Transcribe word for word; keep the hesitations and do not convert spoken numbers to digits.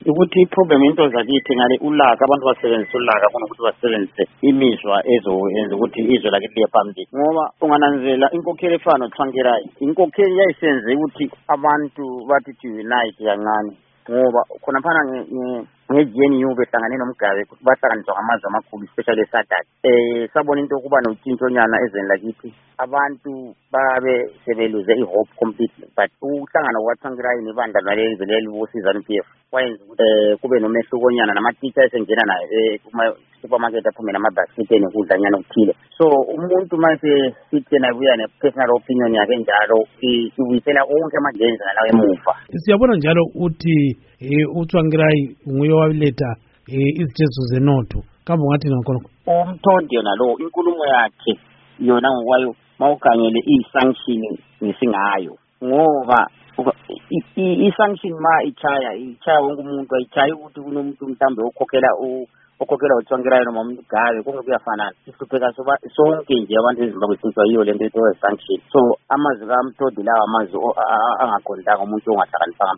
ukuthi iproblem into zakithi ngale ulaka abantu basebenzisa ulaka kunokuthi basebenzise imizwa ezoyenza ukuthi izwe lakithi liye phambili ngoba ungananzela inkokheli efana noThwankerayi inkokheli yayisenze ukuthi abantu bathi to unite kancane ngoba khona phana nge-G N U behlangane noMgabe bahlanganiswa ngamazwe amakhulu especially eSadat eh sabona into yokuba notshintsho-nyana ezweni lakithi abantu babe sebeluze i-hope completely but ukuhlangana kukaThwankerayi nebandla naleli leli bosizana P F kwayenza ukuthi eh kube nomehluko-nyana nama-teacher esengena naye kuma-supermarket aphume namabhasithi enekudlanyana okuthile so umuntu mase sithi yena buya ne-personal opinion yakhe njalo ibuyisela konke amadlenza nalawo emuva. Siyabona njalo uthi uThwankerayi nguye waletha izithetho zenotho kambe ungathi ngakhona umthondi yona lo inkulumo yakhe yona ngokwayo mawukhangele i-sanction ngesingayo ngoba i-sanction ma ichaya ichaya wonke umuntu ayichayi ukuthi kunomuntu mhlambe okhokhela okhokhela uThwankerayi noma uMgabe konke kuyafanana isihlupheka soba sonke nje abantu eZimbabwe sithwa yiyo lento ethiwa sanction so amazwi kaMthondi lawa amazwi angaqondanga umuntu ongahlakaniphanga